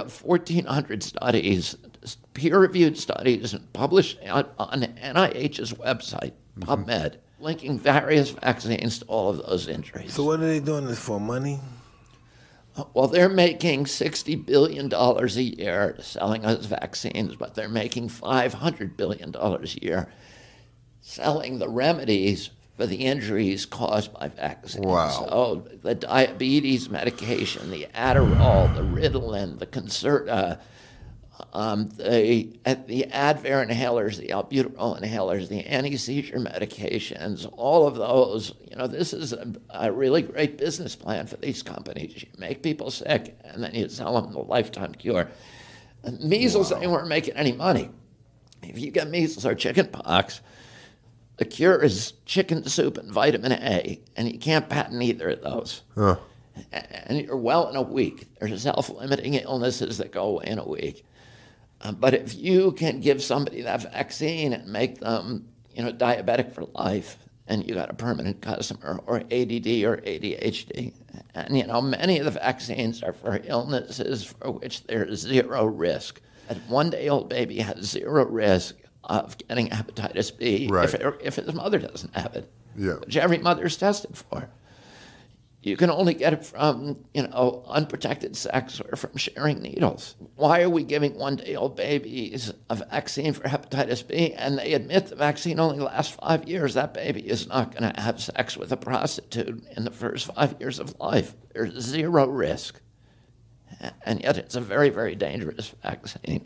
have 1,400 studies, peer-reviewed studies, published on NIH's website, PubMed, linking various vaccines to all of those injuries. So what are they doing this for? Money? Well, they're making $60 billion a year selling us vaccines, but they're making $500 billion a year selling the remedies for the injuries caused by vaccines. Wow. So the diabetes medication, the Adderall, the Ritalin, the Concerta, the Advair inhalers, the albuterol inhalers, the anti-seizure medications, all of those, this is a really great business plan for these companies. You make people sick, and then you sell them the lifetime cure. Measles, they weren't making any money. If you get measles or chicken pox, the cure is chicken soup and vitamin A, and you can't patent either of those. Huh. And you're well in a week. There's self-limiting illnesses that go away in a week. But if you can give somebody that vaccine and make them, diabetic for life, and you got a permanent customer, or ADD or ADHD, and many of the vaccines are for illnesses for which there's zero risk. A one-day-old baby has zero risk of getting hepatitis B if his mother doesn't have it, which every mother's tested for. You can only get it from, unprotected sex or from sharing needles. Why are we giving one-day-old babies a vaccine for hepatitis B, and they admit the vaccine only lasts 5 years? That baby is not going to have sex with a prostitute in the first 5 years of life. There's zero risk. And yet it's a very, very dangerous vaccine.